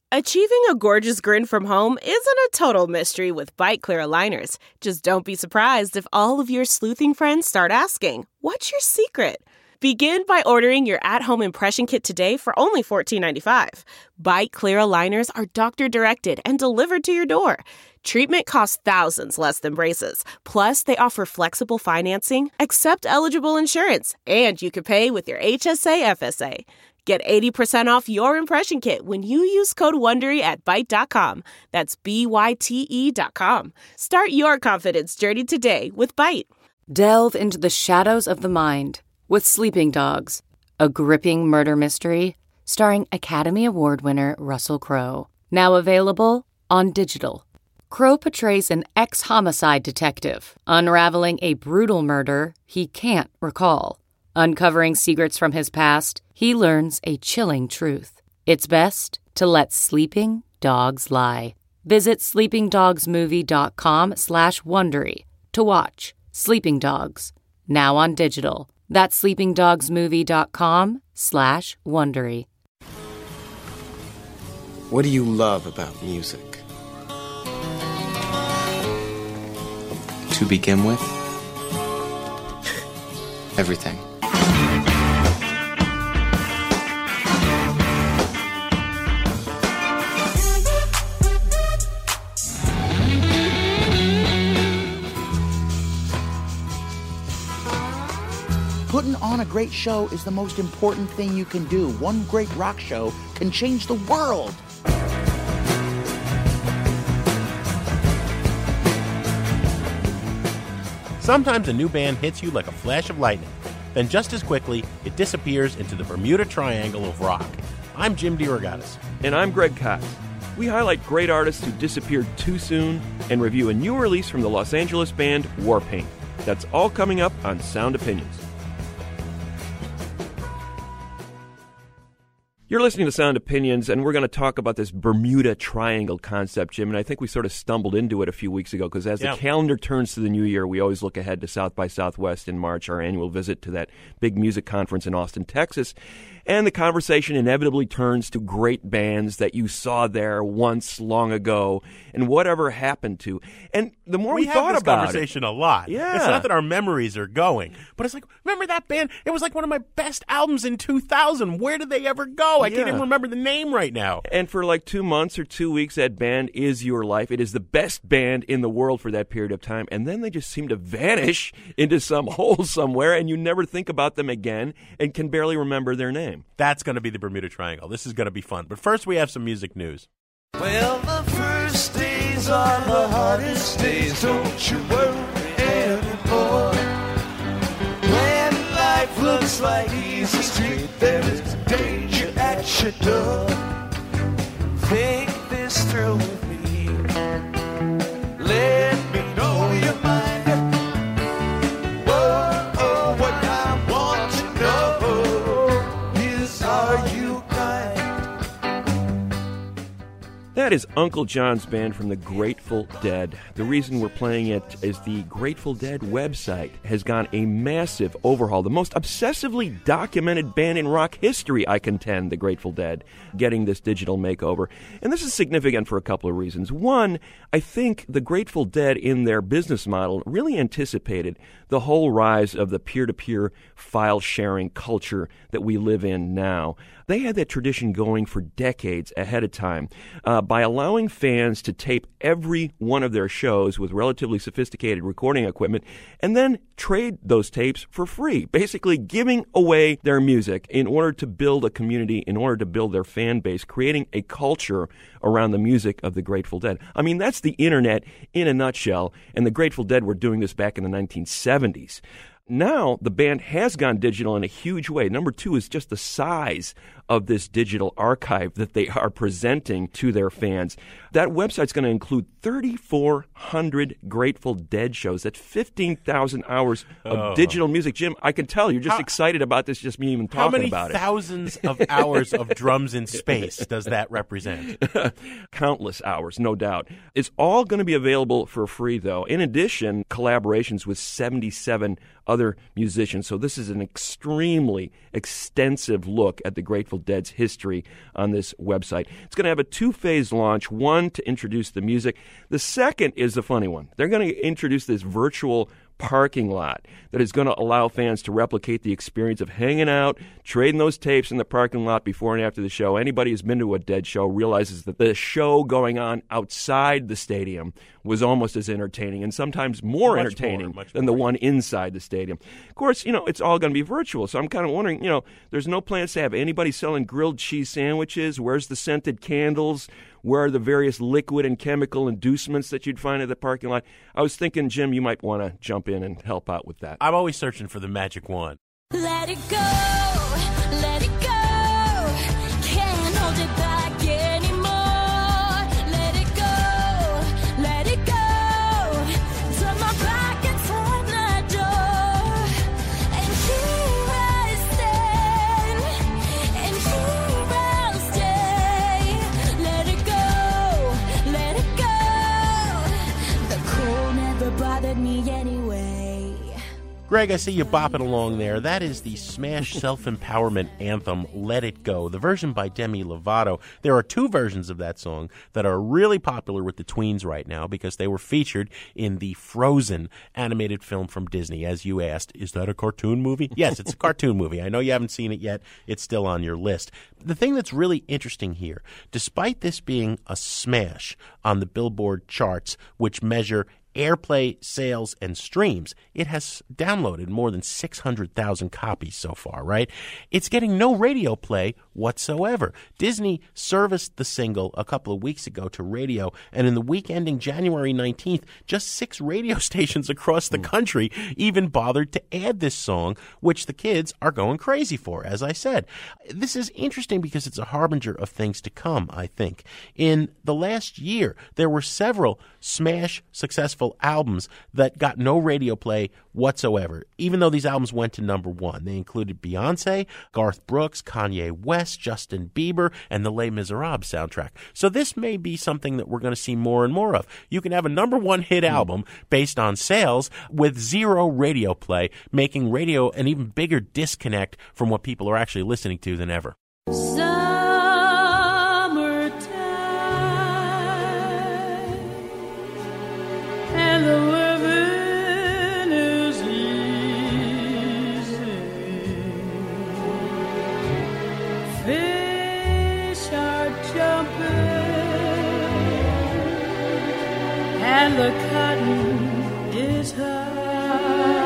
Achieving a gorgeous grin from home isn't a total mystery with Byte Clear aligners. Just don't be surprised if all of your sleuthing friends start asking, "What's your secret?" Begin by ordering your at-home impression kit today for only $14.95. Byte Clear aligners are doctor-directed and delivered to your door. Treatment costs thousands less than braces. Plus, they offer flexible financing, accept eligible insurance, and you can pay with your HSA FSA. Get 80% off your impression kit when you use code WONDERY at Byte.com. That's BYTE.com. Start your confidence journey today with Byte. Delve into the shadows of the mind with Sleeping Dogs, a gripping murder mystery starring Academy Award winner Russell Crowe. Now available on digital. Crowe portrays an ex-homicide detective unraveling a brutal murder he can't recall. Uncovering secrets from his past, he learns a chilling truth. It's best to let sleeping dogs lie. Visit sleepingdogsmovie.com/Wondery to watch Sleeping Dogs, now on digital. That's sleepingdogsmovie.com/Wondery. What do you love about music? To begin with, everything. Putting on a great show is the most important thing you can do. One great rock show can change the world. Sometimes a new band hits you like a flash of lightning. Then just as quickly, it disappears into the Bermuda Triangle of rock. I'm Jim DeRogatis. And I'm Greg Kot. We highlight great artists who disappeared too soon and review a new release from the Los Angeles band Warpaint. That's all coming up on Sound Opinions. You're listening to Sound Opinions, and we're going to talk about this Bermuda Triangle concept, Jim, and I think we sort of stumbled into it a few weeks ago, because as the calendar turns to the new year, we always look ahead to South by Southwest in March, our annual visit to that big music conference in Austin, Texas, and the conversation inevitably turns to great bands that you saw there once long ago, and whatever happened to. And the more we thought about it... We have this conversation a lot. Yeah. It's not that our memories are going, but it's like, remember that band? It was like one of my best albums in 2000. Where did they ever go? I can't even remember the name right now. And for like 2 months or 2 weeks, that band is your life. It is the best band in the world for that period of time. And then they just seem to vanish into some hole somewhere, and you never think about them again and can barely remember their name. That's going to be the Bermuda Triangle. This is going to be fun. But first, we have some music news. Well, the first days are the hardest days. Don't you worry anymore. When life looks like easy street, there is danger at your door. Think this through with me. Let me know your mind. Whoa, oh, what I want to know is, are you kind? That is Uncle John's band from the Grateful Dead. The reason we're playing it is the Grateful Dead website has gone a massive overhaul. The most obsessively documented band in rock history, I contend, the Grateful Dead, getting this digital makeover. And this is significant for a couple of reasons. One, I think the Grateful Dead in their business model really anticipated the whole rise of the peer-to-peer file-sharing culture that we live in now. They had that tradition going for decades ahead of time by allowing fans to tape every one of their shows with relatively sophisticated recording equipment and then trade those tapes for free, basically giving away their music in order to build a community, in order to build their fan base, creating a culture around the music of the Grateful Dead. I mean, that's the internet in a nutshell, and the Grateful Dead were doing this back in the 1970s. Now, the band has gone digital in a huge way. Number two is just the size of this digital archive that they are presenting to their fans. That website's going to include 3,400 Grateful Dead shows. That's 15,000 hours of digital music. Jim, I can tell you're just excited about this, just me even talking about it. How many thousands of hours of drums in space does that represent? Countless hours, no doubt. It's all going to be available for free, though. In addition, collaborations with 77 other musicians. So this is an extremely extensive look at the Grateful Grateful Dead's history on this website. It's going to have a two-phase launch, one to introduce the music. The second is the funny one. They're going to introduce this virtual parking lot that is going to allow fans to replicate the experience of hanging out, trading those tapes in the parking lot before and after the show. Anybody who's been to a Dead show realizes that the show going on outside the stadium was almost as entertaining and sometimes more entertaining than the one inside the stadium. Of course, it's all going to be virtual, so I'm kind of wondering, there's no plans to have anybody selling grilled cheese sandwiches. Where's the scented candles? Where are the various liquid and chemical inducements that you'd find at the parking lot? I was thinking, Jim, you might want to jump in and help out with that. I'm always searching for the magic wand. Let it go, let it go. Can't hold it back anymore. Let it go, let it go. Turn my back and turn the door. And here I stand, and here I'll stay. Let it go, let it go. The cold never bothered me anyway. Greg, I see you bopping along there. That is the Smash self-empowerment anthem, Let It Go, the version by Demi Lovato. There are two versions of that song that are really popular with the tweens right now because they were featured in the Frozen animated film from Disney. As you asked, is that a cartoon movie? Yes, it's a cartoon movie. I know you haven't seen it yet. It's still on your list. The thing that's really interesting here, despite this being a smash on the Billboard charts, which measure airplay, sales, and streams, it has downloaded more than 600,000 copies so far, right? It's getting no radio play whatsoever. Disney serviced the single a couple of weeks ago to radio, and in the week ending January 19th, just 6 radio stations across the country even bothered to add this song, which the kids are going crazy for, as I said. This is interesting because it's a harbinger of things to come, I think. In the last year, there were several smash successful albums that got no radio play whatsoever, even though these albums went to number 1. They included Beyonce, Garth Brooks, Kanye West, Justin Bieber, and the Les Miserables soundtrack. So this may be something that we're going to see more and more of. You can have a number 1 hit album based on sales with 0 radio play, making radio an even bigger disconnect from what people are actually listening to than ever. And the living is easy. Fish are jumping, and the cotton is high.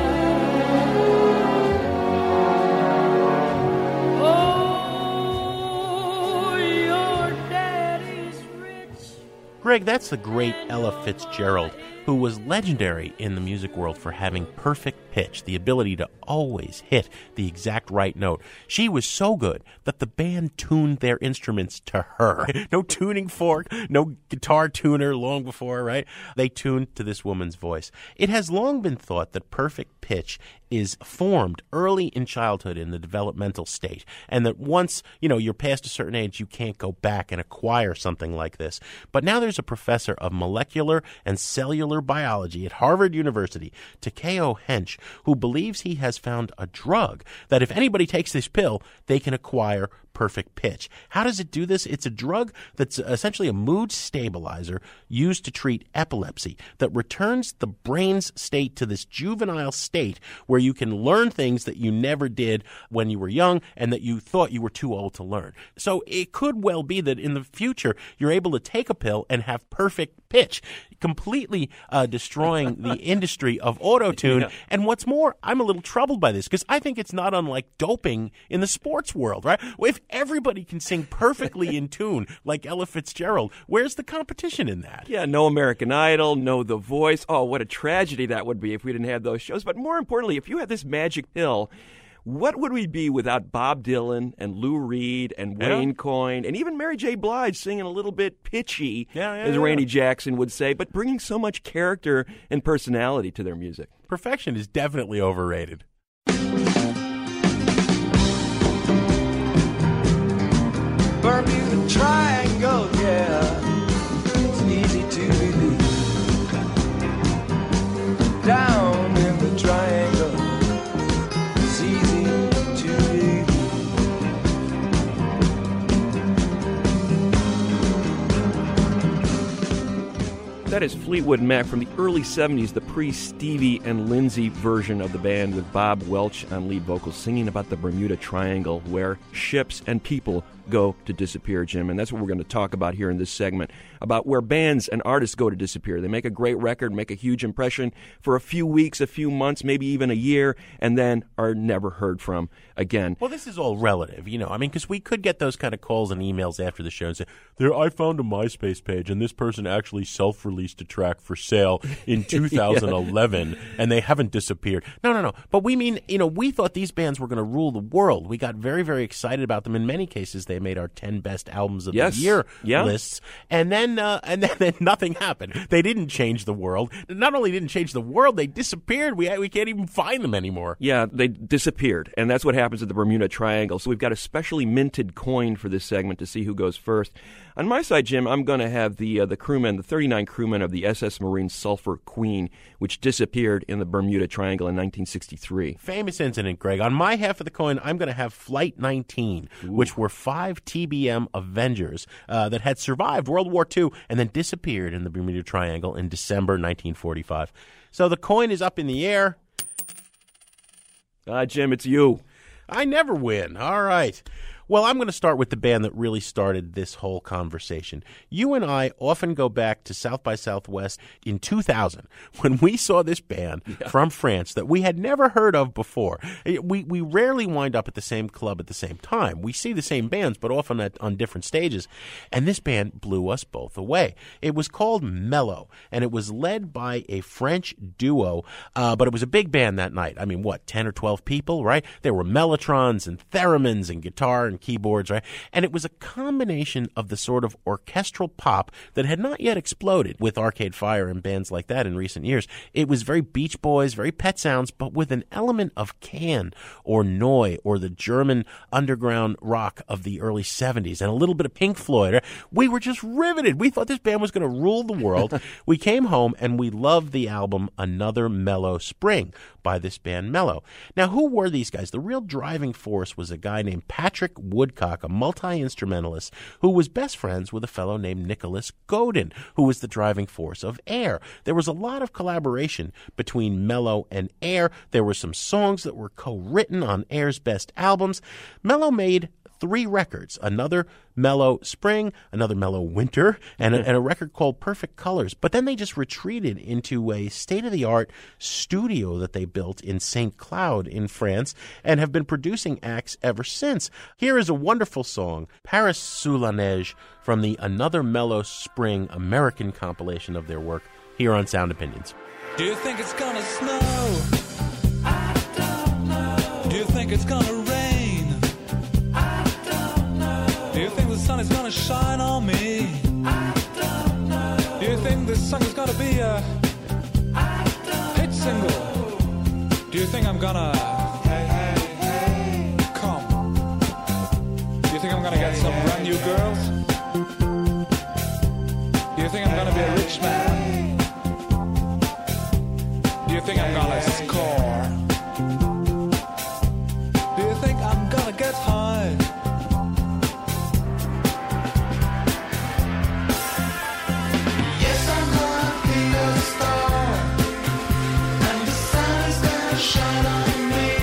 Oh, your daddy's rich. Greg, that's the great Ella Fitzgerald, who was legendary in the music world for having perfect pitch, the ability to always hit the exact right note. She was so good that the band tuned their instruments to her. No tuning fork, no guitar tuner long before, right? They tuned to this woman's voice. It has long been thought that perfect pitch is formed early in childhood in the developmental state, and that once, you're past a certain age, you can't go back and acquire something like this. But now there's a professor of molecular and cellular biology at Harvard University, Takeo Hench, who believes he has found a drug that if anybody takes this pill, they can acquire perfect pitch. How does it do this? It's a drug that's essentially a mood stabilizer used to treat epilepsy that returns the brain's state to this juvenile state where you can learn things that you never did when you were young and that you thought you were too old to learn. So it could well be that in the future you're able to take a pill and have perfect pitch, completely destroying the industry of auto-tune. Yeah. And what's more, I'm a little troubled by this because I think it's not unlike doping in the sports world, right? If everybody can sing perfectly in tune like Ella Fitzgerald, where's the competition in that? Yeah, no American Idol, no The Voice. Oh, what a tragedy that would be if we didn't have those shows. But more importantly, if you had this magic pill, what would we be without Bob Dylan and Lou Reed and Wayne Coyne and even Mary J. Blige singing a little bit pitchy, as Randy Jackson would say, but bringing so much character and personality to their music? Perfection is definitely overrated. Bermuda Triangle, yeah, it's easy to believe. Down in the triangle, it's easy to believe. That is Fleetwood Mac from the early 70s, the pre-Stevie and Lindsay version of the band with Bob Welch on lead vocals singing about the Bermuda Triangle where ships and people go to disappear, Jim. And that's what we're going to talk about here in this segment, about where bands and artists go to disappear. They make a great record, make a huge impression for a few weeks, a few months, maybe even a year, and then are never heard from again. Well, this is all relative, because we could get those kind of calls and emails after the show and say, I found a MySpace page, and this person actually self-released a track for sale in 2011, and they haven't disappeared. No. But we mean, we thought these bands were going to rule the world. We got very, very excited about them. In many cases, they made our 10 best albums of the year lists, and then nothing happened. They didn't change the world. Not only didn't change the world, they disappeared. We can't even find them anymore. Yeah, they disappeared, and that's what happens at the Bermuda Triangle. So we've got a specially minted coin for this segment to see who goes first. On my side, Jim, I'm going to have the crewmen, the 39 crewmen of the SS Marine Sulphur Queen, which disappeared in the Bermuda Triangle in 1963. Famous incident, Greg. On my half of the coin, I'm going to have Flight 19, which were 5 TBM Avengers that had survived World War II and then disappeared in the Bermuda Triangle in December 1945. So the coin is up in the air. Jim, it's you. I never win. All right. Well, I'm going to start with the band that really started this whole conversation. You and I often go back to South by Southwest in 2000 when we saw this band from France that we had never heard of before. We rarely wind up at the same club at the same time. We see the same bands, but often on different stages. And this band blew us both away. It was called Mello, and it was led by a French duo, but it was a big band that night. 10 or 12 people, right? There were mellotrons and theremins and guitar and keyboards, right? And it was a combination of the sort of orchestral pop that had not yet exploded with Arcade Fire and bands like that in recent years. It was very Beach Boys, very Pet Sounds, but with an element of Can or Neu or the German underground rock of the early 70s and a little bit of Pink Floyd. We were just riveted. We thought this band was going to rule the world. We came home and we loved the album Another Mellow Spring by this band Mello. Now, who were these guys? The real driving force was a guy named Patrick Woodcock, a multi-instrumentalist who was best friends with a fellow named Nicholas Godin, who was the driving force of Air. There was a lot of collaboration between Mello and Air. There were some songs that were co-written on Air's best albums. Mello made 3 records, Another Mellow Spring, Another Mellow Winter, and a record called Perfect Colors. But then they just retreated into a state-of-the-art studio that they built in St. Cloud in France and have been producing acts ever since. Here is a wonderful song, Paris sous la neige, from the Another Mellow Spring American compilation of their work here on Sound Opinions. Do you think it's gonna snow? I don't know. Do you think it's gonna rain? Do you think the sun is gonna shine on me? I don't know. Do you think this song is gonna be a hit single? Do you think I'm gonna come? Do you think I'm gonna get some brand new girls? Do you think I'm gonna be a rich man? Do you think I'm gonna score? Do you think I'm gonna get high? Shine on me.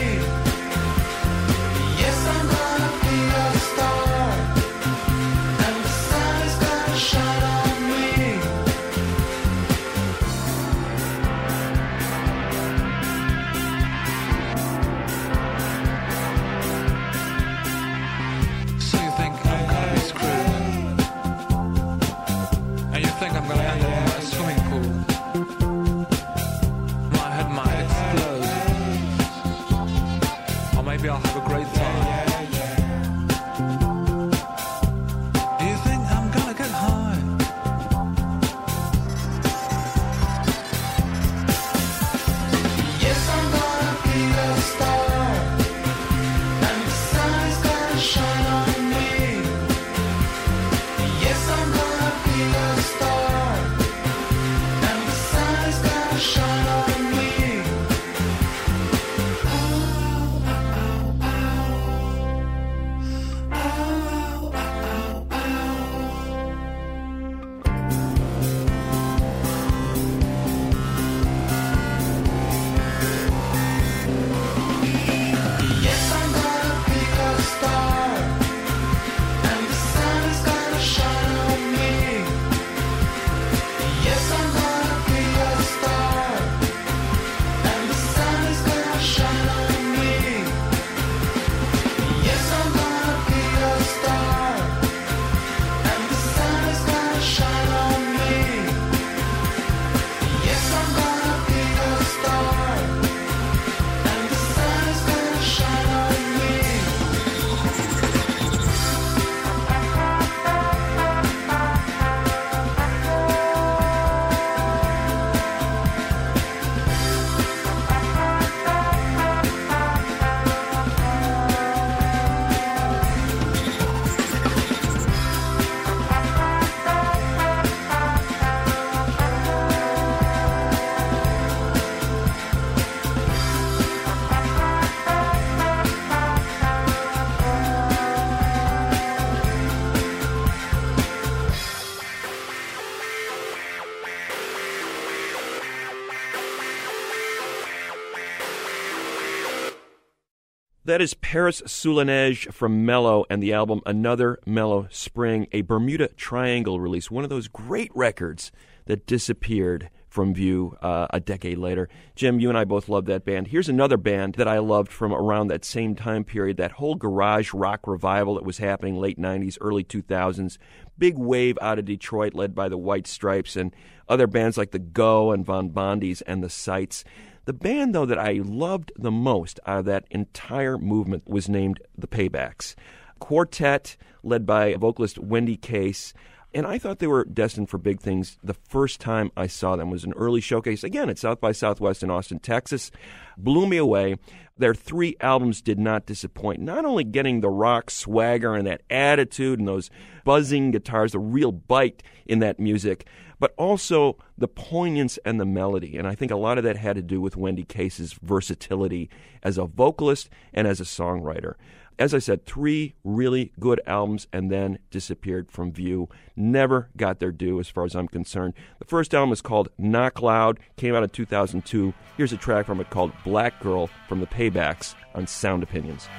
That is Paris Soulaneige from Mellow and the album Another Mellow Spring, a Bermuda Triangle release, one of those great records that disappeared from view a decade later. Jim, you and I both love that band. Here's another band that I loved from around that same time period, that whole garage rock revival that was happening late 90s, early 2000s. Big wave out of Detroit led by the White Stripes and other bands like the Go and Von Bondies and the Sights. The band, though, that I loved the most out of that entire movement was named the Paybacks. Quartet led by vocalist Wendy Case. And I thought they were destined for big things the first time I saw them. It was an early showcase, again, at South by Southwest in Austin, Texas. Blew me away. Their 3 albums did not disappoint. Not only getting the rock swagger and that attitude and those buzzing guitars, the real bite in that music, but also the poignance and the melody. And I think a lot of that had to do with Wendy Case's versatility as a vocalist and as a songwriter. As I said, 3 really good albums and then disappeared from view. Never got their due as far as I'm concerned. The first album is called Knock Loud, came out in 2002. Here's a track from it called Black Girl from the Paybacks on Sound Opinions.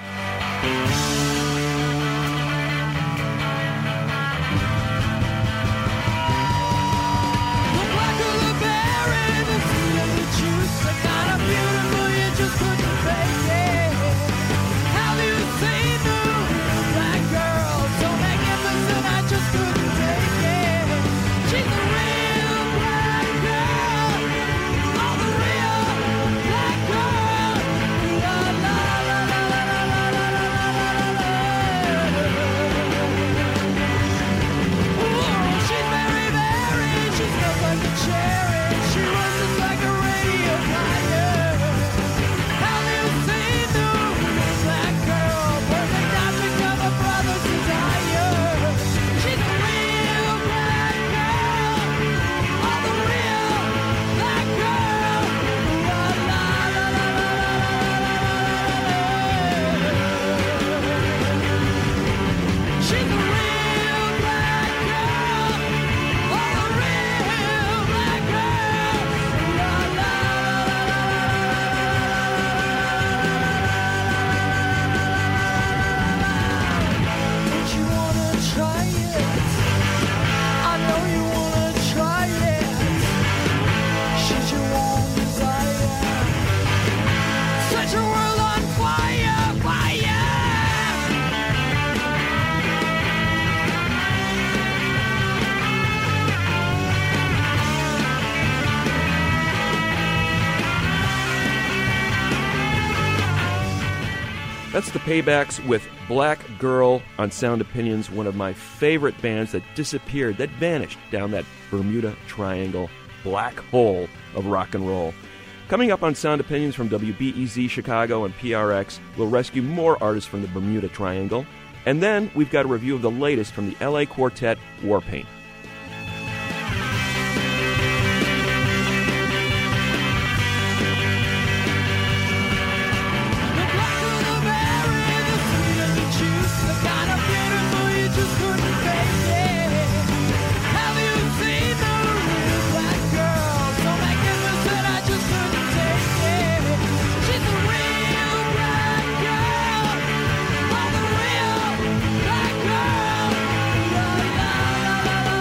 That's the Paybacks with Black Girl on Sound Opinions, one of my favorite bands that disappeared, that vanished down that Bermuda Triangle black hole of rock and roll. Coming up on Sound Opinions from WBEZ Chicago and PRX, we'll rescue more artists from the Bermuda Triangle. And then we've got a review of the latest from the LA quartet Warpaint. Black girl,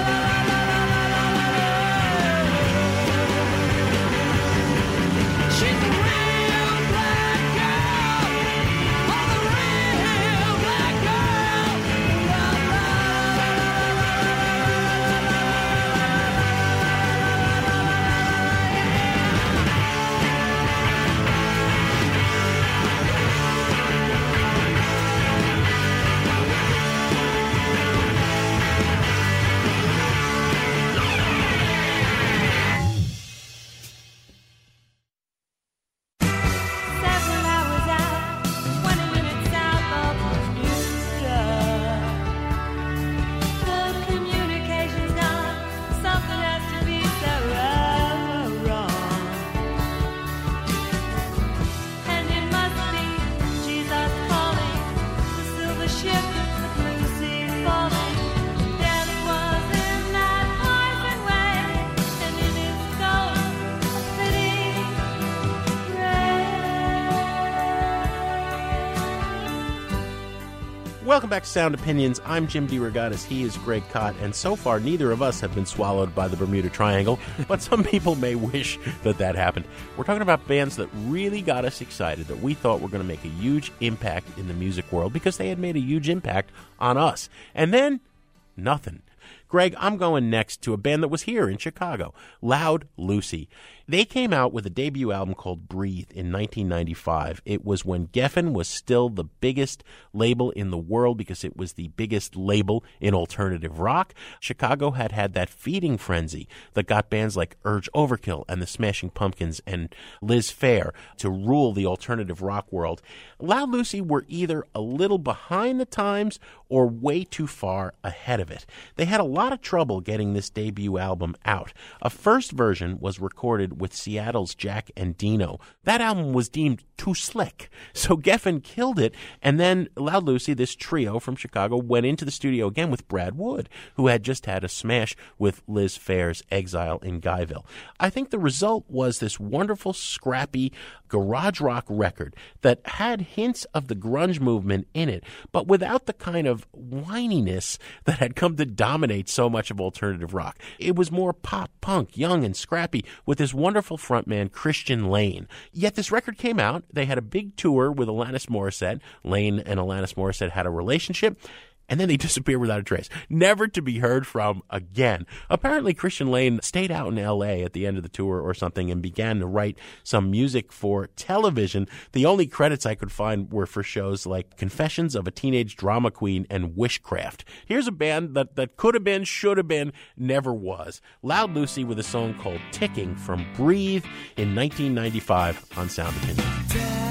Welcome back to Sound Opinions. I'm Jim DeRogatis. He is Greg Kot. And so far, neither of us have been swallowed by the Bermuda Triangle, but some people may wish that happened. We're talking about bands that really got us excited, that we thought were going to make a huge impact in the music world because they had made a huge impact on us. And then, nothing. Greg, I'm going next to a band that was here in Chicago, Loud Lucy. They came out with a debut album called Breathe in 1995. It was when Geffen was still the biggest label in the world because it was the biggest label in alternative rock. Chicago had had that feeding frenzy that got bands like Urge Overkill and the Smashing Pumpkins and Liz Phair to rule the alternative rock world. Loud Lucy were either a little behind the times or way too far ahead of it. They had a lot of trouble getting this debut album out. A first version was recorded with Seattle's Jack Endino. That album was deemed too slick, so Geffen killed it, and then Loud Lucy, this trio from Chicago, went into the studio again with Brad Wood, who had just had a smash with Liz Phair's Exile in Guyville. I think the result was this wonderful, scrappy garage rock record that had hints of the grunge movement in it, but without the kind of whininess that had come to dominate so much of alternative rock. It was more pop-punk, young and scrappy, with this wonderful frontman, Christian Lane. Yet this record came out. They had a big tour with Alanis Morissette. Lane and Alanis Morissette had a relationship, and then they disappeared without a trace, never to be heard from again. Apparently, Christian Lane stayed out in L.A. at the end of the tour or something and began to write some music for television. The only credits I could find were for shows like Confessions of a Teenage Drama Queen and Wishcraft. Here's a band that could have been, should have been, never was. Loud Lucy with a song called Ticking from Breathe in 1995 on Sound Opinions.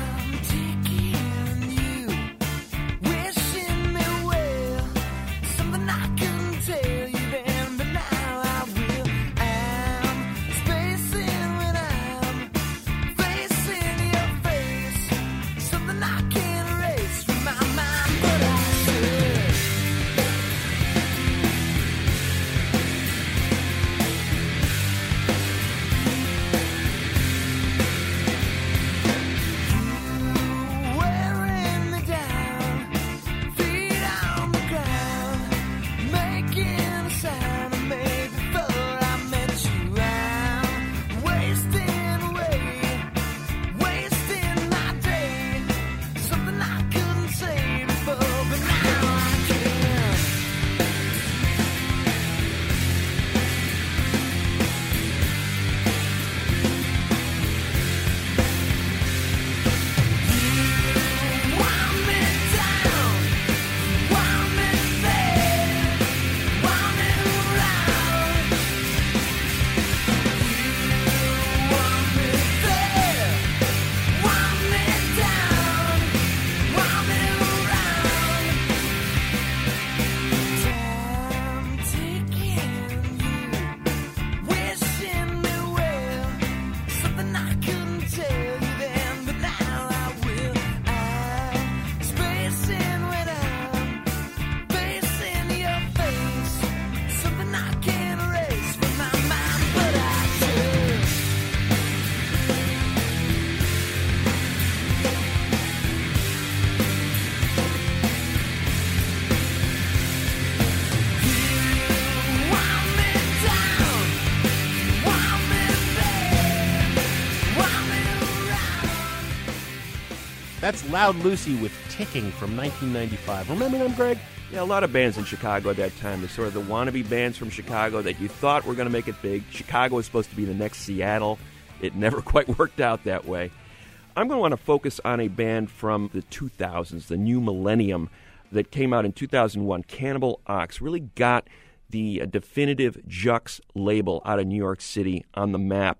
That's Loud Lucy with Ticking from 1995. Remember them, Greg? Yeah, a lot of bands in Chicago at that time. The sort of the wannabe bands from Chicago that you thought were going to make it big. Chicago was supposed to be the next Seattle. It never quite worked out that way. I'm going to want to focus on a band from the 2000s, the new millennium, that came out in 2001. Cannibal Ox really got the definitive Jux label out of New York City on the map.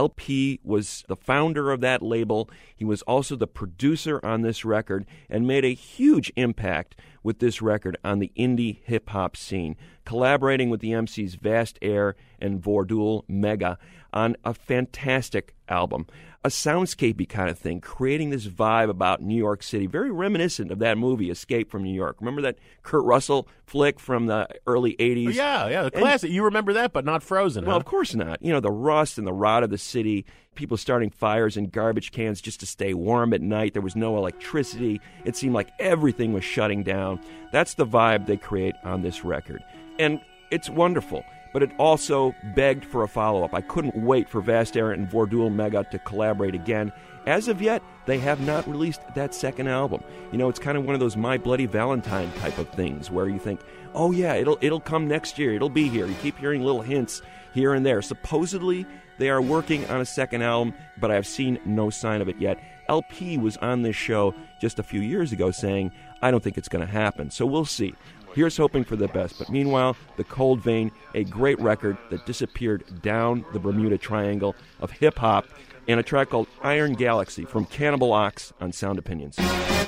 LP was the founder of that label. He was also the producer on this record and made a huge impact with this record on the indie hip-hop scene, collaborating with the MCs Vast Air and Vordul Mega on a fantastic album. a soundscapey kind of thing, creating this vibe about New York City, very reminiscent of that movie, Escape from New York. Remember that Kurt Russell flick from the early 80s? Yeah, the classic. You remember that, but not Frozen, Well, huh? of course not. You know, the rust and the rot of the city, people starting fires in garbage cans just to stay warm at night. There was no electricity. It seemed like everything was shutting down. That's the vibe they create on this record. And it's wonderful, but it also begged for a follow-up. I couldn't wait for Vast Air and Vordul Mega to collaborate again. As of yet, they have not released that second album. You know, it's kind of one of those My Bloody Valentine type of things where you think, oh yeah, it'll come next year, it'll be here. You keep hearing little hints here and there. Supposedly, they are working on a second album, but I've seen no sign of it yet. LP was on this show just a few years ago saying, I don't think it's going to happen. So we'll see. Here's hoping for the best. But meanwhile, The Cold Vein, a great record that disappeared down the Bermuda Triangle of hip-hop, and a track called Iron Galaxy from Cannibal Ox on Sound Opinions. My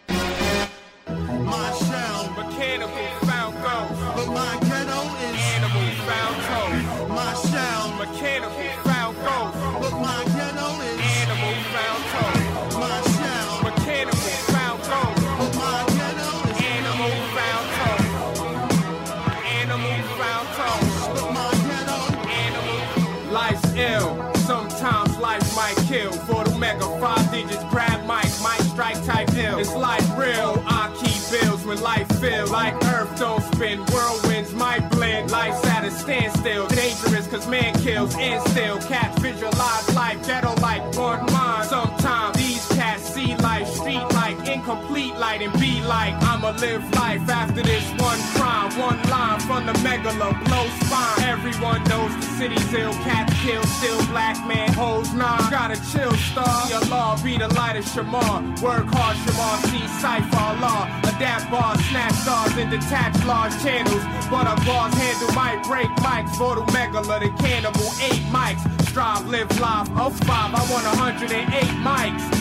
sound, mechanical found gold, but my ghetto is animal found toad. My sound, mechanical found gold, but my ghetto is animal found toad. My sound, mechanical found gold, but my ghetto is animal found toad. Animal found toad, but my ghetto animal. Life's ill. Sometimes life might kill. For the mega 5 digits, grab mic, might strike type ill. It's life real. I keep bills when life feel like earth don't spin. Whirlwinds might blend. Life's at a standstill. Dangerous cause man kills and still. Cats visualize life ghetto like one mind. Sometimes these cats see life street like incomplete light and be like I'ma live life after this one crime. One line from the megala blow spine. Everyone knows the city's ill. Cats kill still black man holds nine. Gotta chill star. Your law be the light of Shamar. Work hard Shamar see cipher law. Adapt bars snatch stars and detach large channels. But a bar's handle might break mics. Voodoo megala the cannibal 8 mics. Strive live live of 5 I want 108 mics.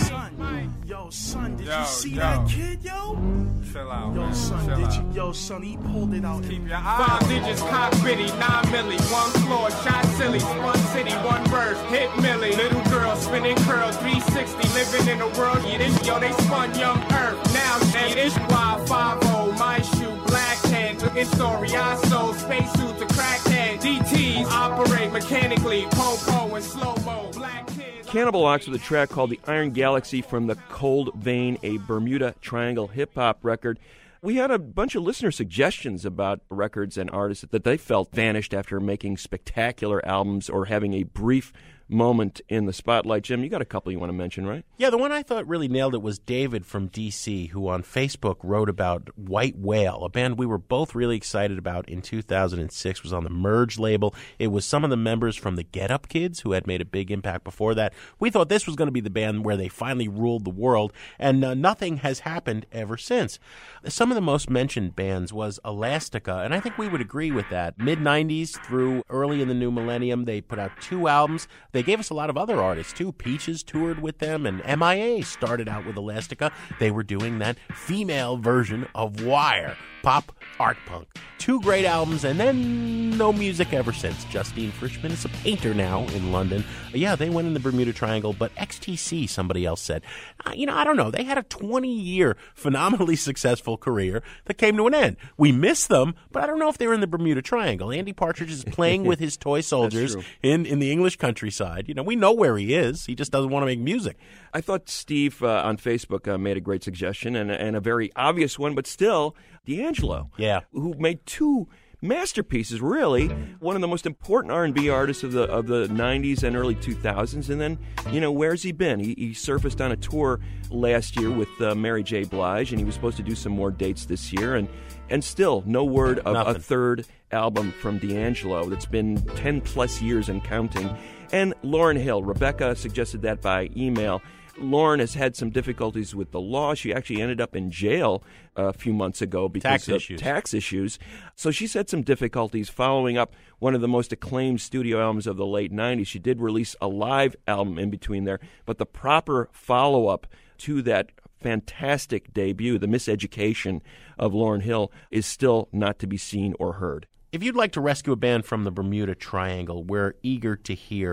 Son, did you see that kid, yo? Chill out, yo, man. son, Chill did out. you? Yo, son, he pulled it out. Keep your eye 5 digits, cock bitty, 9 milli, 1 floor, shot silly, spun city, 1 verse, hit milli. Little girl spinning curls, 360, living in the world. Yeah, this, yo, they spun young earth. Now, and this wild 5-0, my shoe, black head, looking story, I sold spacesuit to crackhead. DTs operate mechanically, po-po and slow-mo, black kids. Cannibal Ox with a track called The Iron Galaxy from The Cold Vein, a Bermuda Triangle hip-hop record. We had a bunch of listener suggestions about records and artists that they felt vanished after making spectacular albums or having a brief moment in the spotlight. Jim, you got a couple you want to mention, right? Yeah, the one I thought really nailed it was David from D.C., who on Facebook wrote about White Whale, a band we were both really excited about in 2006. It was on the Merge label. It was some of the members from the Get Up Kids who had made a big impact before that. We thought this was going to be the band where they finally ruled the world, and nothing has happened ever since. Some of the most mentioned bands was Elastica, and I think we would agree with that. Mid-90s through early in the new millennium, they put out 2 albums. They gave us a lot of other artists, too. Peaches toured with them, and MIA started out with Elastica. They were doing that female version of Wire, pop art punk. 2 great albums, and then no music ever since. Justine Frischmann is a painter now in London. Yeah, they went in the Bermuda Triangle, but XTC, somebody else said, I don't know. They had a 20-year phenomenally successful career that came to an end. We miss them, but I don't know if they were in the Bermuda Triangle. Andy Partridge is playing with his toy soldiers in the English countryside. You know, we know where he is. He just doesn't want to make music. I thought Steve on Facebook made a great suggestion and a very obvious one, but still, D'Angelo. Yeah. Who made 2 masterpieces, really. One of the most important R&B artists of the 90s and early 2000s. And then, you know, where's he been? He surfaced on a tour last year with Mary J. Blige, and he was supposed to do some more dates this year. And still, no word of a third album from D'Angelo that's been 10-plus years and counting. And Lauryn Hill. Rebecca suggested that by email. Lauren has had some difficulties with the law. She actually ended up in jail a few months ago because of tax issues. So she's had some difficulties following up one of the most acclaimed studio albums of the late 90s. She did release a live album in between there, but the proper follow-up to that fantastic debut, The Miseducation of Lauryn Hill, is still not to be seen or heard. If you'd like to rescue a band from the Bermuda Triangle, we're eager to hear.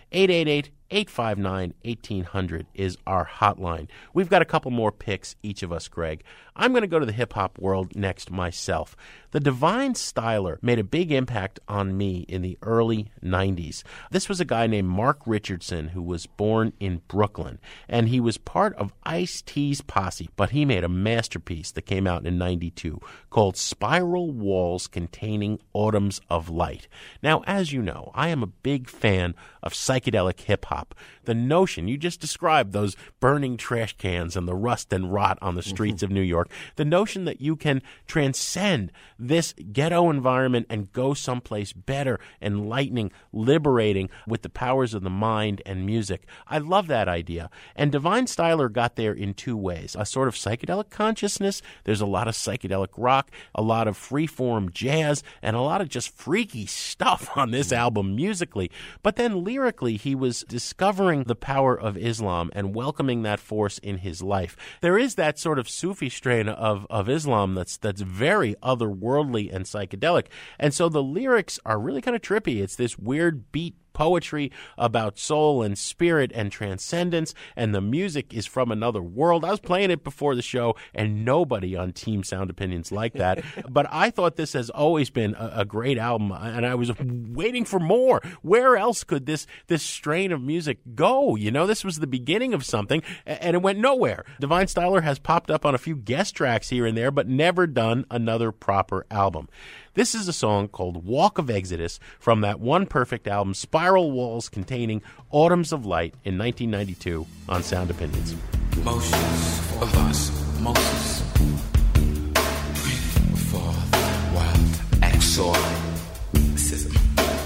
888-859-1800 is our hotline. We've got a couple more picks, each of us, Greg. I'm going to go to the hip-hop world next myself. The Divine Styler made a big impact on me in the early 90s. This was a guy named Mark Richardson who was born in Brooklyn, and he was part of Ice-T's posse, but he made a masterpiece that came out in 92 called Spiral Walls Containing Autumns of Light. Now, as you know, I am a big fan of psychedelic hip-hop. The notion, you just described those burning trash cans and the rust and rot on the streets of New York, the notion that you can transcend this ghetto environment and go someplace better, enlightening, liberating with the powers of the mind and music. I love that idea. And Divine Styler got there in two ways. A sort of psychedelic consciousness. There's a lot of psychedelic rock, a lot of freeform jazz, and a lot of just freaky stuff on this album musically. But then lyrically, he was discovering the power of Islam and welcoming that force in his life. There is that sort of Sufi strain of Islam that's very otherworldly and psychedelic. And so the lyrics are really kind of trippy. It's this weird beat poetry about soul and spirit and transcendence, and the music is from another world. I was playing it before the show, and nobody on Team Sound Opinions liked that. But I thought this has always been a great album, and I was waiting for more. Where else could this strain of music go? You know, this was the beginning of something, and it went nowhere. Divine Styler has popped up on a few guest tracks here and there, but never done another proper album. This is a song called Walk of Exodus from that one perfect album, Spiral Walls Containing Autumns of Light, in 1992 on Sound Opinions. Motions of osmosis, breathing forth wild exorcism.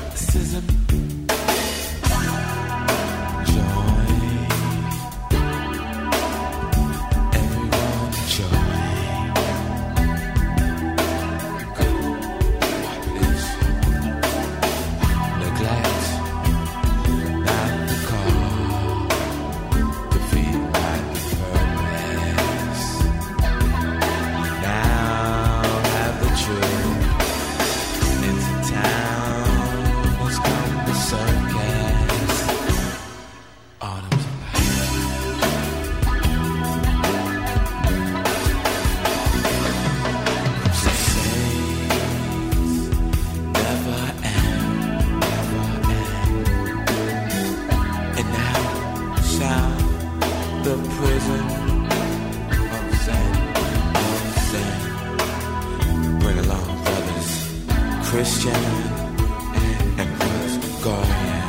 Christian and Gregorian,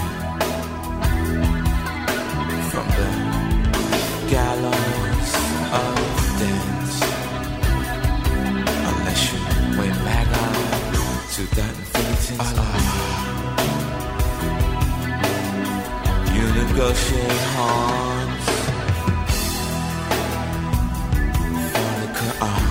from the gallows of dance, unless you went back on to that infinity's you negotiate horns for the Quran.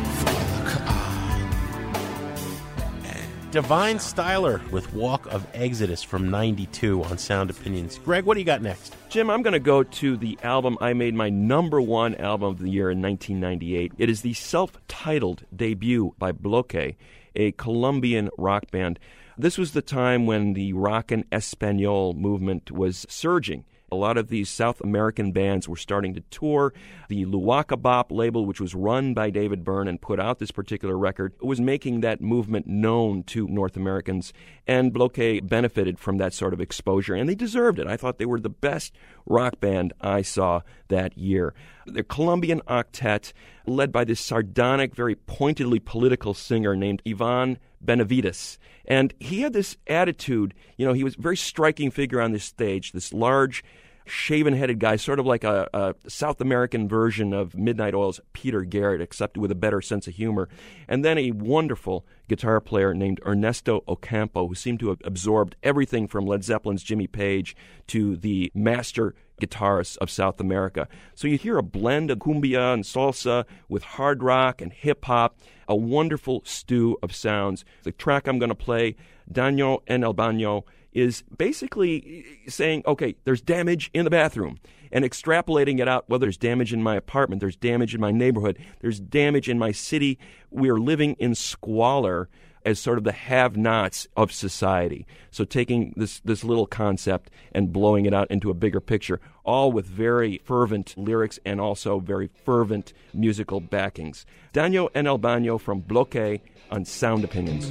Divine Styler with Walk of Exodus from 92 on Sound Opinions. Greg, what do you got next? Jim, I'm going to go to the album I made my number one album of the year in 1998. It is the self-titled debut by Bloque, a Colombian rock band. This was the time when the rock en español movement was surging. A lot of these South American bands were starting to tour. The Luwaka Bop label, which was run by David Byrne and put out this particular record, was making that movement known to North Americans, and Bloque benefited from that sort of exposure, and they deserved it. I thought they were the best rock band I saw that year. The Colombian octet, led by this sardonic, very pointedly political singer named Ivan Benavides. And he had this attitude, he was a very striking figure on this stage, this large, shaven-headed guy, sort of like a South American version of Midnight Oil's Peter Garrett, except with a better sense of humor. And then a wonderful guitar player named Ernesto Ocampo, who seemed to have absorbed everything from Led Zeppelin's Jimmy Page to the master guitarists of South America. So you hear a blend of cumbia and salsa with hard rock and hip-hop, a wonderful stew of sounds. The track I'm going to play, Daño en el Baño, is basically saying, okay, there's damage in the bathroom, and extrapolating it out, well, there's damage in my apartment, there's damage in my neighborhood, there's damage in my city. We are living in squalor. as sort of the have-nots of society. So taking this little concept and blowing it out into a bigger picture, all with very fervent lyrics and also very fervent musical backings. Daño en el Baño from Bloque on Sound Opinions.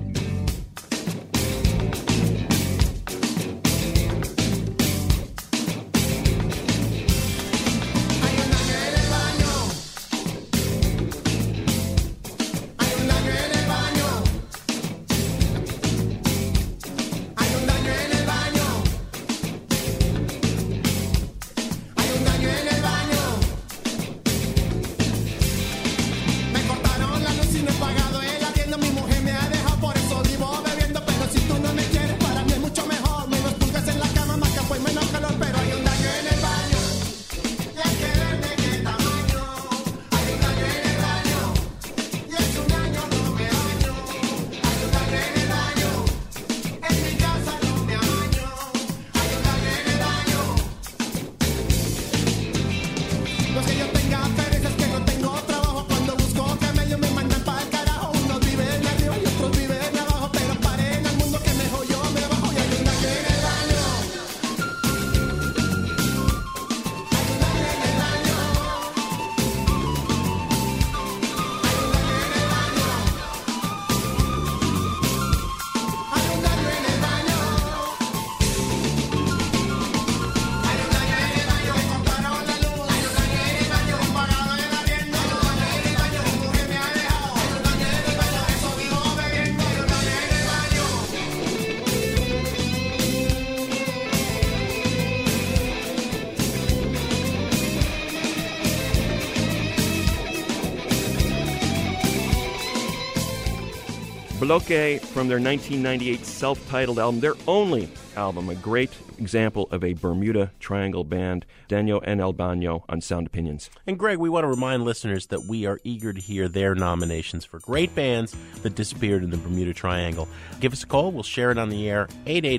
Bloque from their 1998 self-titled album, their only album, a great example of a Bermuda Triangle band, Daño en el Baño on Sound Opinions. And Greg, we want to remind listeners that we are eager to hear their nominations for great bands that disappeared in the Bermuda Triangle. Give us a call. We'll share it on the air,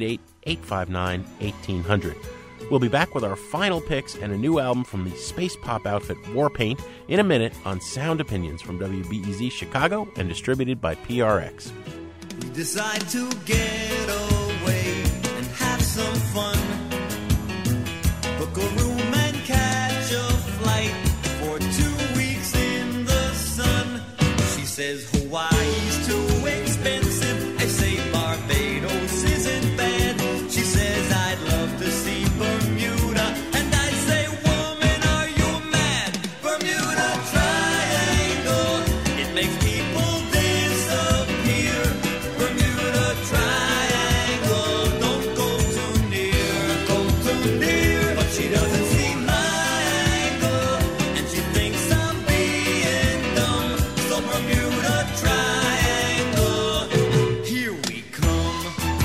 888-859-1800. We'll be back with our final picks and a new album from the space pop outfit Warpaint in a minute on Sound Opinions from WBEZ Chicago and distributed by PRX. We decide to get away and have some fun. Book a room and catch a flight for 2 weeks in the sun. She says Hawaii's too expensive. I say Barbados isn't bad. She says I'd love to see Bermuda, and I say, woman, are you mad? Bermuda Triangle, it makes people disappear. Bermuda Triangle, don't go too near, but she doesn't see my angle, and she thinks I'm being dumb. So Bermuda Triangle, here we come.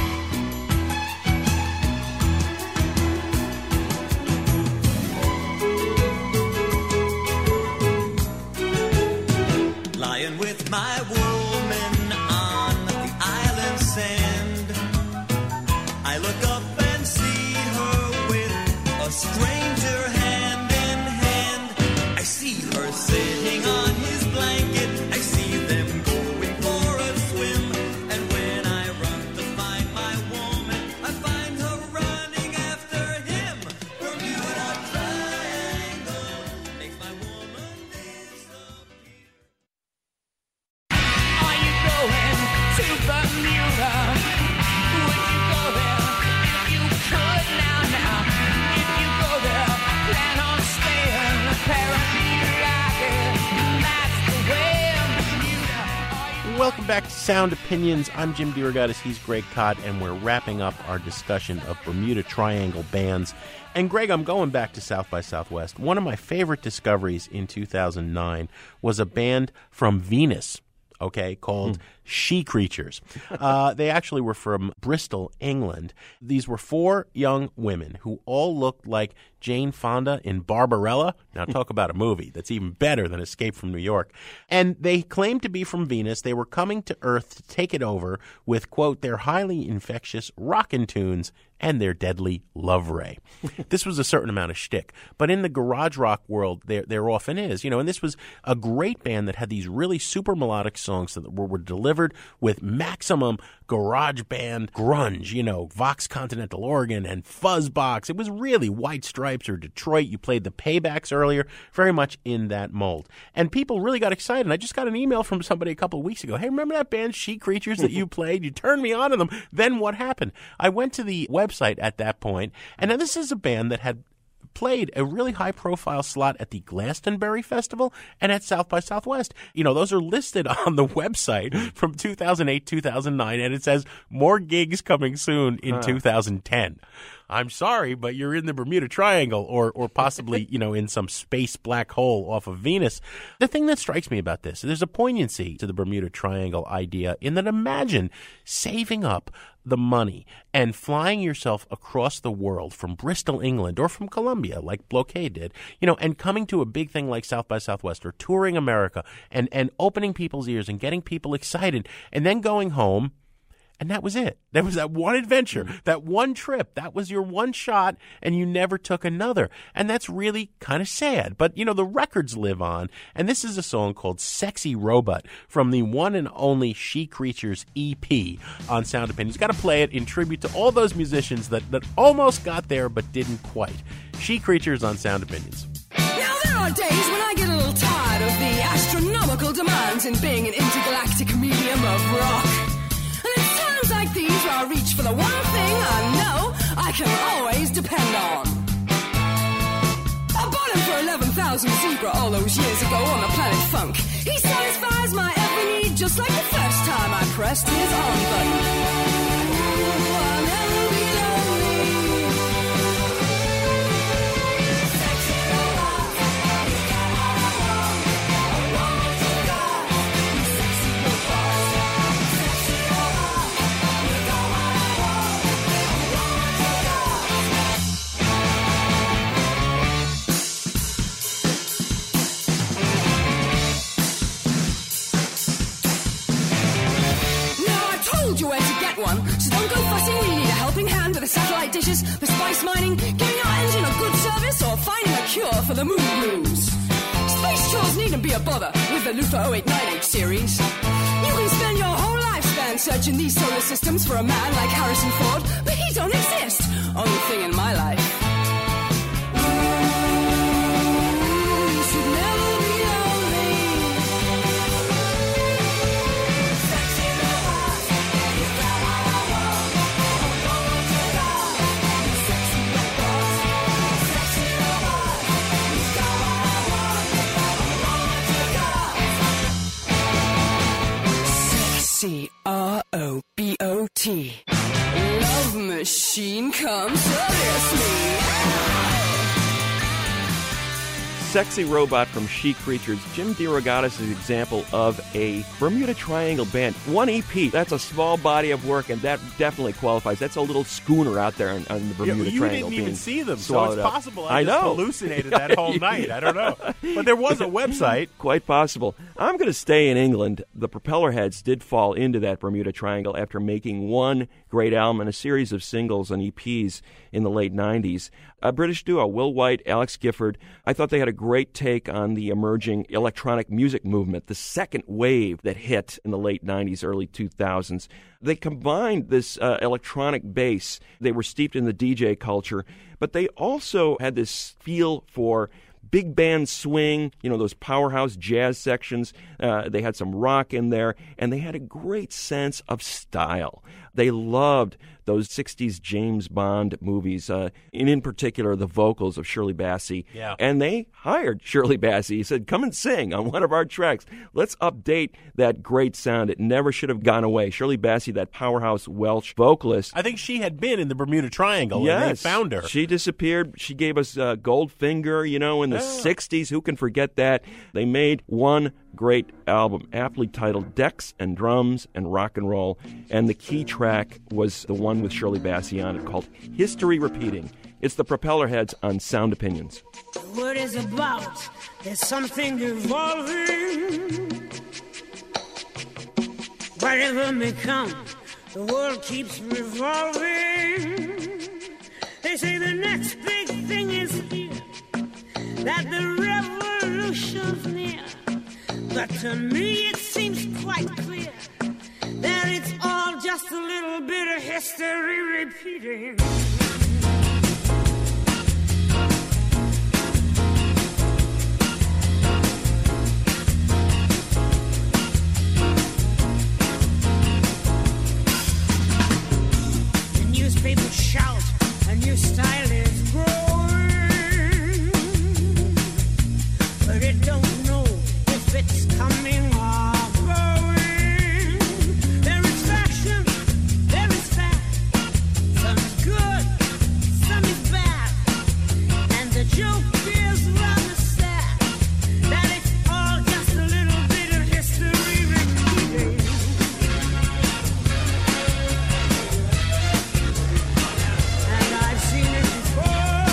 Lying with my woman on the island sand, I look up and see her with a stranger hand in hand. I see her sitting on his blanket, I see them going for a swim, and when I run to find my woman, I find her running after him. Bermuda Triangle makes my woman disappear. Are you going to Bermuda? Would you go there if you could now? If you go there, plan on staying. Apparently you like it. That's the way of Bermuda. Welcome back to Sound Opinions. I'm Jim DeRogatis. He's Greg Kot, and we're wrapping up our discussion of Bermuda Triangle bands. And Greg, I'm going back to South by Southwest. One of my favorite discoveries in 2009 was a band from Venus, called She Creatures. They actually were from Bristol, England. These were 4 young women who all looked like Jane Fonda in Barbarella. Now talk about a movie that's even better than Escape from New York. And they claimed to be from Venus. They were coming to Earth to take it over with, quote, their highly infectious rockin' tunes and their deadly love ray. This was a certain amount of shtick. But in the garage rock world, there often is, and this was a great band that had these really super melodic songs that were delivered delivered with maximum garage band grunge, Vox Continental organ and fuzzbox. It was really White Stripes or Detroit. You played the Paybacks earlier, very much in that mold. And people really got excited. I just got an email from somebody a couple of weeks ago. Hey, remember that band She Creatures that you played? You turned me on to them. Then what happened? I went to the website at that point, and now this is a band that had played a really high-profile slot at the Glastonbury Festival and at South by Southwest. Those are listed on the website from 2008, 2009, and it says more gigs coming soon in 2010. I'm sorry, but you're in the Bermuda Triangle or possibly, in some space black hole off of Venus. The thing that strikes me about this, there's a poignancy to the Bermuda Triangle idea in that imagine saving up the money and flying yourself across the world from Bristol, England, or from Colombia, like Blockade did, and coming to a big thing like South by Southwest or touring America and opening people's ears and getting people excited and then going home. And that was it. That was that one adventure, that one trip. That was your one shot, and you never took another. And that's really kind of sad. But, the records live on. And this is a song called Sexy Robot from the one and only She Creatures EP on Sound Opinions. Got to play it in tribute to all those musicians that almost got there but didn't quite. She Creatures on Sound Opinions. Now there are days when I get a little tired of the astronomical demands in being an intergalactic medium of rock. Like these where I reach for the one thing I know I can always depend on. I bought him for 11,000 Zebra all those years ago on the planet Funk. He satisfies my every need just like the first time I pressed his on button. Ooh, I'll never be lonely. Sexy robot, you got all I want. I want you, God. You sexy robot, sexy robot. You where to get one, so don't go fussing when you need a helping hand with the satellite dishes, the spice mining, giving your engine a good service, or finding a cure for the moon blues. Space chores needn't be a bother with the Luther 0898 series. You can spend your whole lifespan searching these solar systems for a man like Harrison Ford, but he don't exist. Only thing in my life. You should never be lonely. Sexy robot. C-R-O-B-O-T. Love machine, come service me. Sexy Robot from She Creatures. Jim DeRogatis is an example of a Bermuda Triangle band. One EP, that's a small body of work, and that definitely qualifies. That's a little schooner out there on the Bermuda you Triangle. You didn't even see them, so it's possible I just hallucinated that whole night. I don't know. But there was a website. Quite possible. I'm going to stay in England. The Propellerheads did fall into that Bermuda Triangle after making one great album and a series of singles and EPs in the late 90s. A British duo, Will White, Alex Gifford. I thought they had a great take on the emerging electronic music movement, the second wave that hit in the late 90s, early 2000s. They combined this electronic bass. They were steeped in the DJ culture, but they also had this feel for big band swing, those powerhouse jazz sections. They had some rock in there, and they had a great sense of style. They loved those 60s James Bond movies, and in particular, the vocals of Shirley Bassey. Yeah. And they hired Shirley Bassey. He said, come and sing on one of our tracks. Let's update that great sound. It never should have gone away. Shirley Bassey, that powerhouse Welsh vocalist. I think she had been in the Bermuda Triangle, yes, and they found her. She disappeared. She gave us Goldfinger, in the 60s. Who can forget that? They made one great album, aptly titled Decks and Drums and Rock and Roll, and the key track was the one with Shirley Bassey on it called History Repeating. It's the Propellerheads on Sound Opinions. The word is about, there's something evolving. Whatever may come, the world keeps revolving. They say the next big thing is here, that the revolution's near. But to me it seems quite clear just a little bit of history repeating. The newspapers shout, a new style is growing, but it don't know if it's coming or going. There is fashion, there is fact. Some is good, some is bad. And the joke is rather sad that it's all just a little bit of history repeating. And I've seen it before,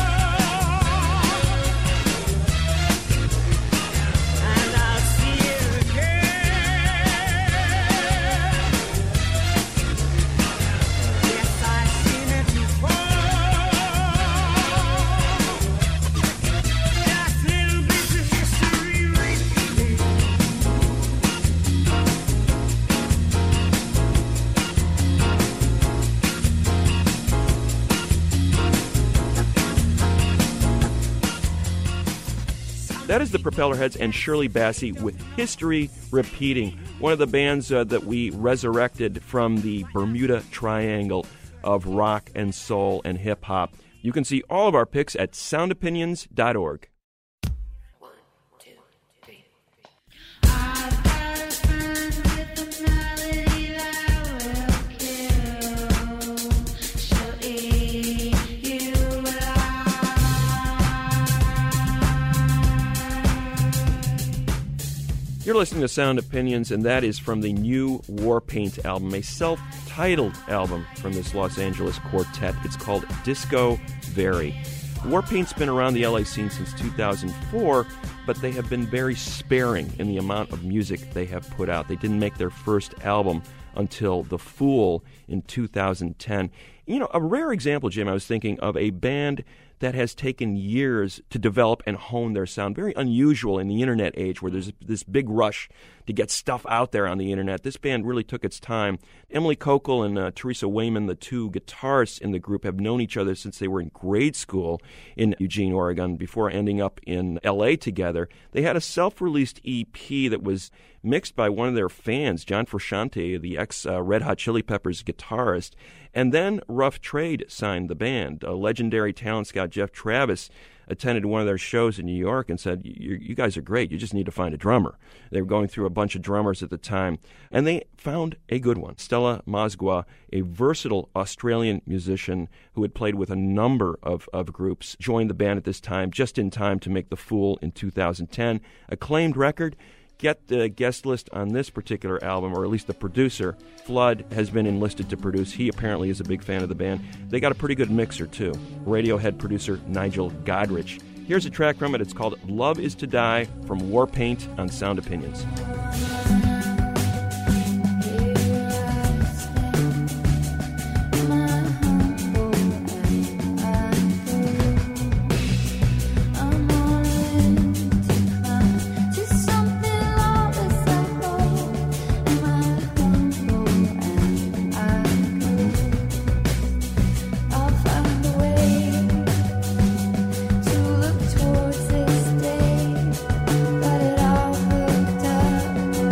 and I'll see it again. Yes, I've seen it before. Just little bits of history repeating. That is the Propellerheads and Shirley Bassey with History Repeating, one of the bands that we resurrected from the Bermuda Triangle of rock and soul and hip-hop. You can see all of our picks at soundopinions.org. You're listening to Sound Opinions, and that is from the new Warpaint album, a self-titled album from this Los Angeles quartet. It's called Disco Very. Warpaint's been around the LA scene since 2004, but they have been very sparing in the amount of music they have put out. They didn't make their first album until The Fool in 2010. You know, a rare example, Jim, I was thinking of a band that has taken years to develop and hone their sound. Very unusual in the internet age where there's this big rush to get stuff out there on the internet. This band really took its time. Emily Kokel and Teresa Wayman, the two guitarists in the group, have known each other since they were in grade school in Eugene, Oregon, before ending up in L.A. together. They had a self-released EP that was mixed by one of their fans, John Frusciante, the ex-Red Hot Chili Peppers guitarist. And then Rough Trade signed the band. A legendary talent scout, Jeff Travis, attended one of their shows in New York and said, you guys are great, you just need to find a drummer. They were going through a bunch of drummers at the time, and they found a good one. Stella Mazgua, a versatile Australian musician who had played with a number of groups, joined the band at this time, just in time to make The Fool in 2010. Acclaimed record. Get the guest list on this particular album, or at least the producer. Flood has been enlisted to produce. He apparently is a big fan of the band. They got a pretty good mixer, too. Radiohead producer Nigel Godrich. Here's a track from it. It's called Love Is to Die from Warpaint on Sound Opinions. Towards this day, but it all worked out.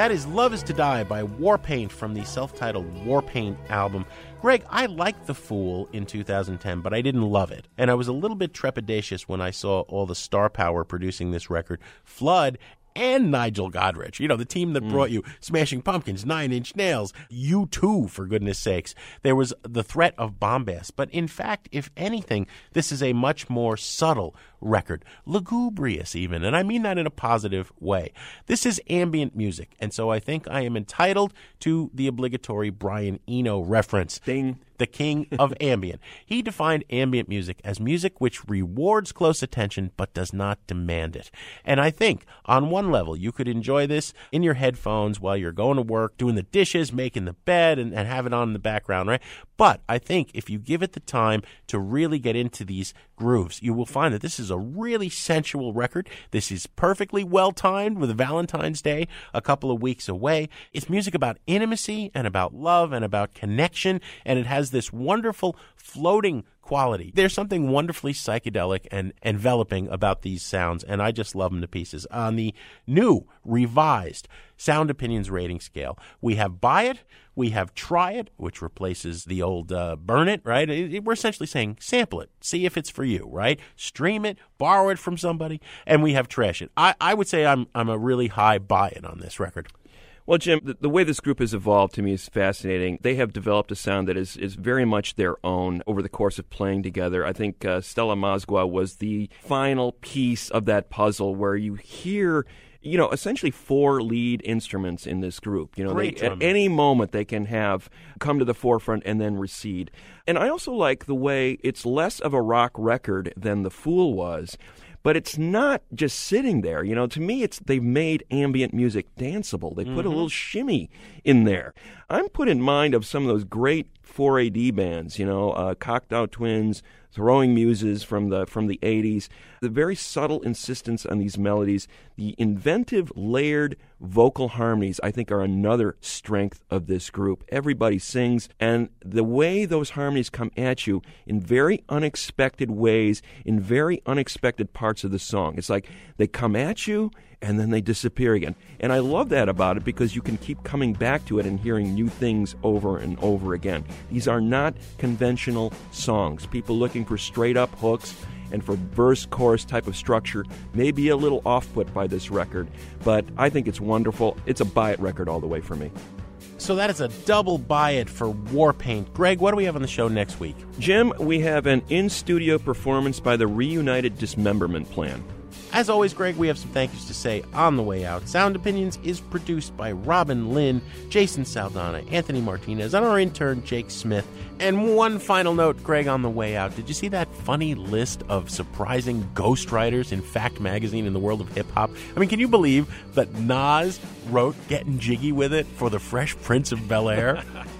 That is Love Is to Die by Warpaint from the self-titled Warpaint album. Greg, I liked The Fool in 2010, but I didn't love it. And I was a little bit trepidatious when I saw all the star power producing this record. Flood and Nigel Godrich, the team that brought you Smashing Pumpkins, Nine Inch Nails, U2, for goodness sakes. There was the threat of bombast. But in fact, if anything, this is a much more subtle record, lugubrious even, and I mean that in a positive way. This is ambient music, and so I think I am entitled to the obligatory Brian Eno reference. Ding. The king of ambient. He defined ambient music as music which rewards close attention but does not demand it. And I think, on one level, you could enjoy this in your headphones while you're going to work, doing the dishes, making the bed, and have it on in the background, right? But I think if you give it the time to really get into these grooves, you will find that this is a really sensual record. This is perfectly well-timed with Valentine's Day a couple of weeks away. It's music about intimacy and about love and about connection, and it has this wonderful floating quality. There's something wonderfully psychedelic and enveloping about these sounds, and I just love them to pieces. On the new, revised Sound Opinions rating scale, we have Buy It, we have Try It, which replaces the old Burn It, right? We're essentially saying sample it, see if it's for you, right? Stream it, borrow it from somebody, and we have Trash It. I would say I'm a really high Buy It on this record. Well, Jim, the way this group has evolved to me is fascinating. They have developed a sound that is very much their own over the course of playing together. I think Stella Mazgua was the final piece of that puzzle where you hear, essentially four lead instruments in this group. At any moment they can have come to the forefront and then recede. And I also like the way it's less of a rock record than The Fool was. But it's not just sitting there. To me, they've made ambient music danceable. They put a little shimmy in there. I'm put in mind of some of those great 4AD bands, Cocteau Twins, Throwing Muses from the 80s. The very subtle insistence on these melodies, the inventive, layered vocal harmonies, I think are another strength of this group. Everybody sings, and the way those harmonies come at you in very unexpected ways, in very unexpected parts of the song. It's like they come at you, and then they disappear again. And I love that about it because you can keep coming back to it and hearing new things over and over again. These are not conventional songs. People looking for straight-up hooks and for verse-chorus type of structure may be a little off-put by this record, but I think it's wonderful. It's a buy-it record all the way for me. So that is a double buy it for Warpaint. Greg, what do we have on the show next week? Jim, we have an in-studio performance by the Reunited Dismemberment Plan. As always, Greg, we have some thank yous to say on the way out. Sound Opinions is produced by Robin Lynn, Jason Saldana, Anthony Martinez, and our intern, Jake Smith. And one final note, Greg, on the way out. Did you see that funny list of surprising ghostwriters in Fact Magazine in the world of hip-hop? I mean, can you believe that Nas wrote Getting Jiggy With It for the Fresh Prince of Bel-Air?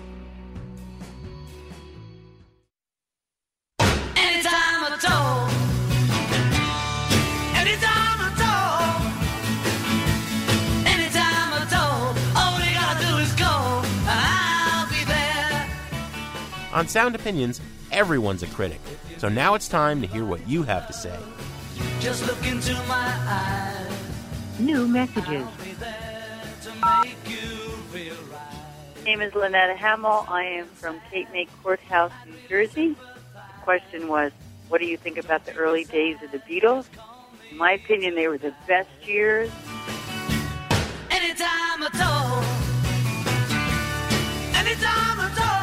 On Sound Opinions, everyone's a critic. So now it's time to hear what you have to say. Just look into my eyes. New messages. My name is Lynetta Hamill. I am from Cape May Courthouse, New Jersey. The question was, what do you think about the early days of the Beatles? In my opinion, they were the best years. Anytime at all. Anytime at all.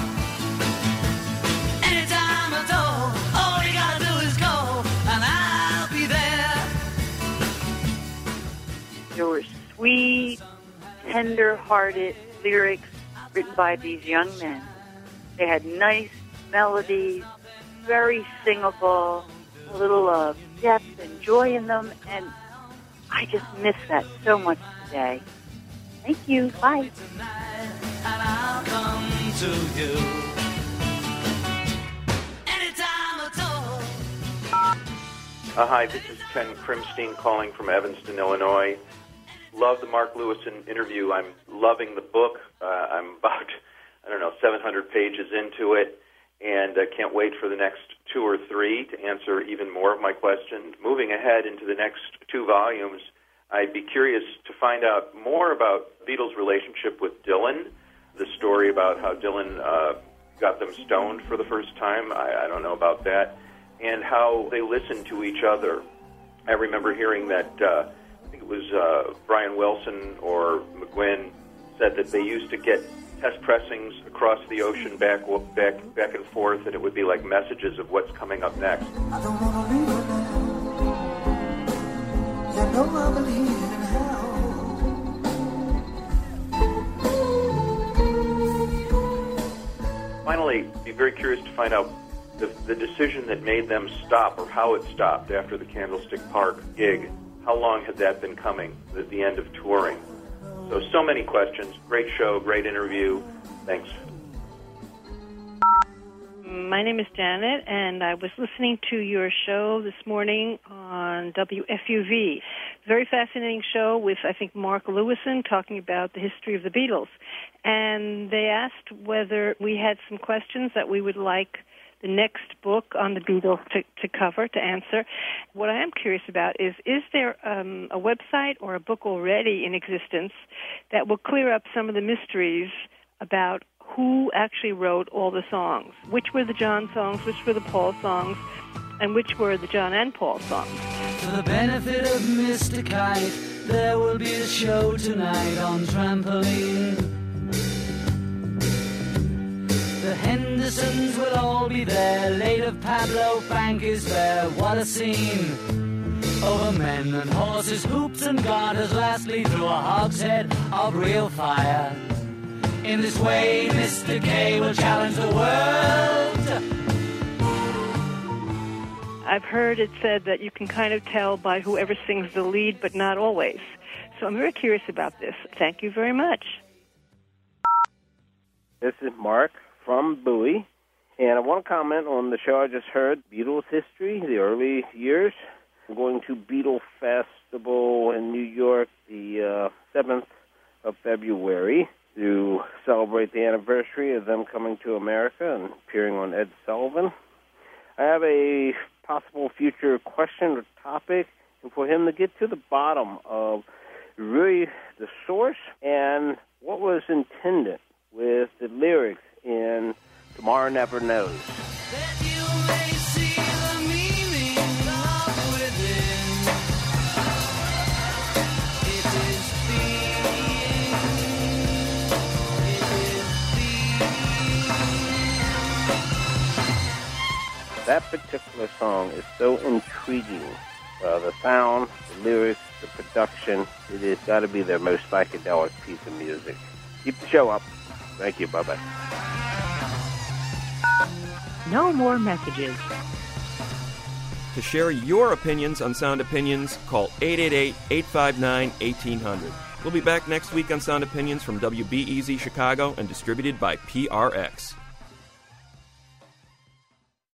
There were sweet, tender-hearted lyrics written by these young men. They had nice melodies, very singable, a little depth and joy in them, and I just miss that so much today. Thank you. Bye. And I'll come to you. Anytime at all. Hi, this is Ken Crimstein calling from Evanston, Illinois. Love the Mark Lewison interview. I'm loving the book. I'm about, 700 pages into it, and I can't wait for the next 2 or 3 to answer even more of my questions. Moving ahead into the next 2 volumes, I'd be curious to find out more about Beatles' relationship with Dylan, the story about how Dylan got them stoned for the first time. I don't know about that. And how they listened to each other. I remember hearing that, I think it was Brian Wilson or McGuinn said that they used to get test pressings across the ocean back and forth, and it would be like messages of what's coming up next. I don't want to leave her now. You know I believe in hell. Finally, be very curious to find out the decision that made them stop, or how it stopped after the Candlestick Park gig. How long had that been coming, the end of touring? So many questions. Great show, great interview. Thanks. My name is Janet, and I was listening to your show this morning on WFUV. Very fascinating show with, I think, Mark Lewison talking about the history of the Beatles. And they asked whether we had some questions that we would like the next book on the Beatles to cover, to answer. What I am curious about is there a website or a book already in existence that will clear up some of the mysteries about who actually wrote all the songs? Which were the John songs, which were the Paul songs, and which were the John and Paul songs? For the benefit of Mr. Kite, there will be a show tonight on Trampoline. The Hendersons will all be there. Late of Pablo Frank is there. What a scene! Over men and horses, hoops and garters, lastly through a hogshead of real fire. In this way, Mr. K will challenge the world. I've heard it said that you can kind of tell by whoever sings the lead, but not always. So I'm very curious about this. Thank you very much. This is Mark from Bowie, and I want to comment on the show I just heard, Beatles history, the early years. I'm going to Beatle Festival in New York the 7th of February to celebrate the anniversary of them coming to America and appearing on Ed Sullivan. I have a possible future question or topic, and for him to get to the bottom of really the source and what was intended with the lyrics in Tomorrow Never Knows. That particular song is so intriguing. The sound, the lyrics, the production, it has got to be their most psychedelic piece of music. Keep the show up. Thank you. Bye-bye. No more messages. To share your opinions on Sound Opinions, call 888-859-1800. We'll be back next week on Sound Opinions from WBEZ Chicago and distributed by PRX.